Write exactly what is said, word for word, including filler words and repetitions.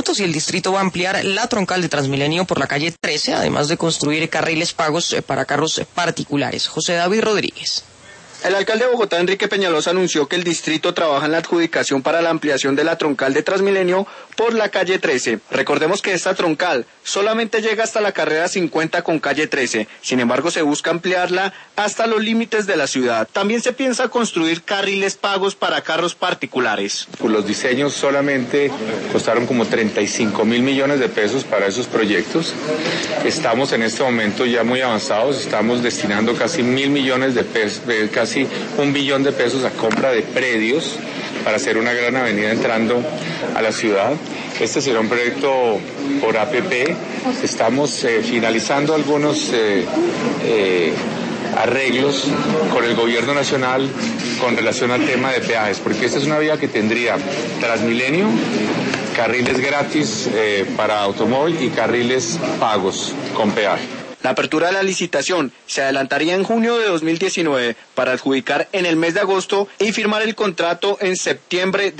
y el distrito va a ampliar la troncal de Transmilenio por la calle trece, además de construir carriles pagos para carros particulares. José David Rodríguez. El alcalde de Bogotá, Enrique Peñalosa, anunció que el distrito trabaja en la adjudicación para la ampliación de la troncal de Transmilenio por la calle trece. Recordemos que esta troncal solamente llega hasta la carrera cincuenta con calle trece. Sin embargo, se busca ampliarla hasta los límites de la ciudad. También se piensa construir carriles pagos para carros particulares. Los diseños solamente costaron como treinta y cinco mil millones de pesos para esos proyectos. Estamos en este momento ya muy avanzados, estamos destinando casi mil millones de pesos, de casi casi un billón de pesos a compra de predios para hacer una gran avenida entrando a la ciudad. Este será un proyecto por A P P. Estamos eh, finalizando algunos eh, eh, arreglos con el gobierno nacional con relación al tema de peajes, porque esta es una vía que tendría Transmilenio, carriles gratis eh, para automóvil y carriles pagos con peaje. La apertura de la licitación se adelantaría en junio de dos mil diecinueve para adjudicar en el mes de agosto y firmar el contrato en septiembre de